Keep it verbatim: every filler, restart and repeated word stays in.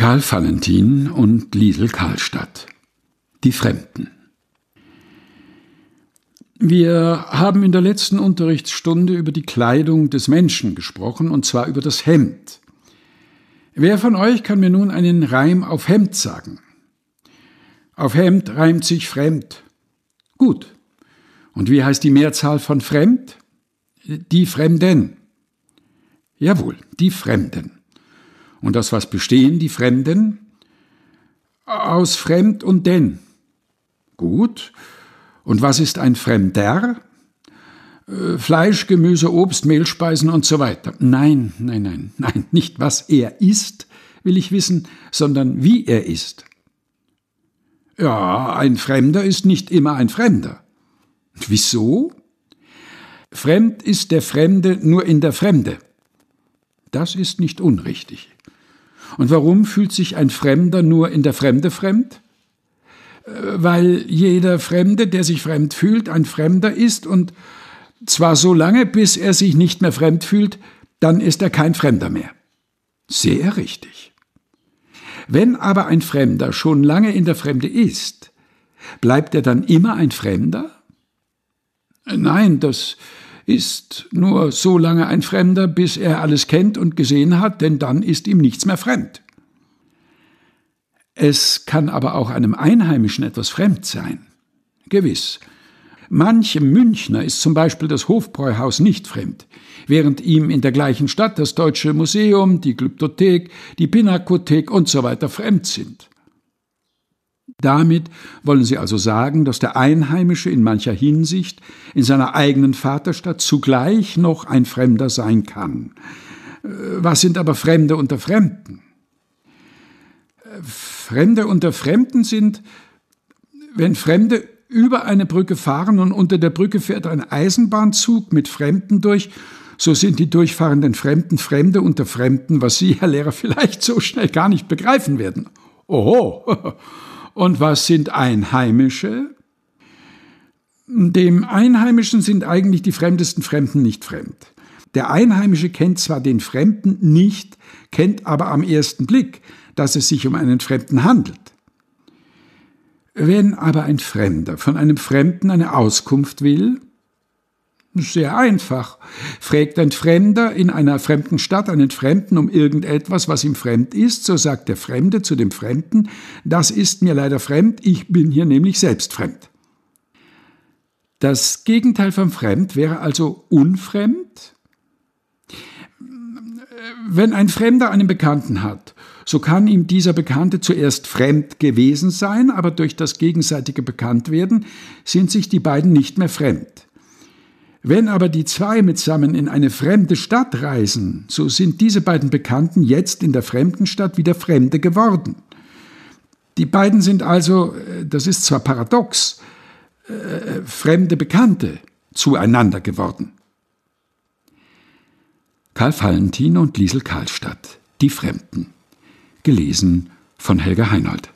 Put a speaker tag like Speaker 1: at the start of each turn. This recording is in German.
Speaker 1: Karl Valentin und Liesl Karlstadt. Die Fremden. Wir haben in der letzten Unterrichtsstunde über die Kleidung des Menschen gesprochen, und zwar über das Hemd. Wer von euch kann mir nun einen Reim auf Hemd sagen? Auf Hemd reimt sich fremd. Gut. Und wie heißt die Mehrzahl von fremd? Die Fremden. Jawohl, die Fremden. Und aus was bestehen die Fremden? Aus fremd und denn. Gut. Und was ist ein Fremder? Äh, Fleisch, Gemüse, Obst, Mehlspeisen und so weiter. Nein, nein, nein, nein, nicht was er isst, will ich wissen, sondern wie er isst. Ja, ein Fremder ist nicht immer ein Fremder. Wieso? Fremd ist der Fremde nur in der Fremde. Das ist nicht unrichtig. Und warum fühlt sich ein Fremder nur in der Fremde fremd? Weil jeder Fremde, der sich fremd fühlt, ein Fremder ist, und zwar so lange, bis er sich nicht mehr fremd fühlt, dann ist er kein Fremder mehr. Sehr richtig. Wenn aber ein Fremder schon lange in der Fremde ist, bleibt er dann immer ein Fremder? Nein, das ist nur so lange ein Fremder, bis er alles kennt und gesehen hat, denn dann ist ihm nichts mehr fremd. Es kann aber auch einem Einheimischen etwas fremd sein. Gewiss. Manchem Münchner ist zum Beispiel das Hofbräuhaus nicht fremd, während ihm in der gleichen Stadt das Deutsche Museum, die Glyptothek, die Pinakothek und so weiter fremd sind. Damit wollen Sie also sagen, dass der Einheimische in mancher Hinsicht in seiner eigenen Vaterstadt zugleich noch ein Fremder sein kann. Was sind aber Fremde unter Fremden? Fremde unter Fremden sind, wenn Fremde über eine Brücke fahren und unter der Brücke fährt ein Eisenbahnzug mit Fremden durch, so sind die durchfahrenden Fremden Fremde unter Fremden, was Sie, Herr Lehrer, vielleicht so schnell gar nicht begreifen werden. Oho! Und was sind Einheimische? Dem Einheimischen sind eigentlich die fremdesten Fremden nicht fremd. Der Einheimische kennt zwar den Fremden nicht, kennt aber am ersten Blick, dass es sich um einen Fremden handelt. Wenn aber ein Fremder von einem Fremden eine Auskunft will, sehr einfach. Fragt ein Fremder in einer fremden Stadt einen Fremden um irgendetwas, was ihm fremd ist, so sagt der Fremde zu dem Fremden: Das ist mir leider fremd, ich bin hier nämlich selbst fremd. Das Gegenteil von fremd wäre also unfremd. Wenn ein Fremder einen Bekannten hat, so kann ihm dieser Bekannte zuerst fremd gewesen sein, aber durch das gegenseitige Bekanntwerden sind sich die beiden nicht mehr fremd. Wenn aber die zwei mitsammen in eine fremde Stadt reisen, so sind diese beiden Bekannten jetzt in der fremden Stadt wieder Fremde geworden. Die beiden sind also, das ist zwar paradox, äh, fremde Bekannte zueinander geworden. Karl Valentin und Liesl Karlstadt. Die Fremden. Gelesen von Helga Heinold.